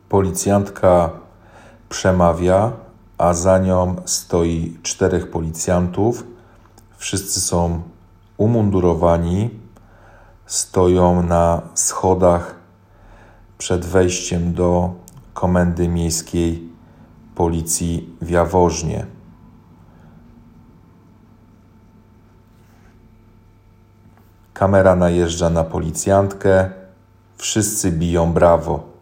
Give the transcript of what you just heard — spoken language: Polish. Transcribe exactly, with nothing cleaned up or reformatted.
Policjantka przemawia, a za nią stoi czterech policjantów. Wszyscy są umundurowani, stoją na schodach przed wejściem do Komendy Miejskiej Policji w Jaworznie. Kamera najeżdża na policjantkę. Wszyscy biją brawo.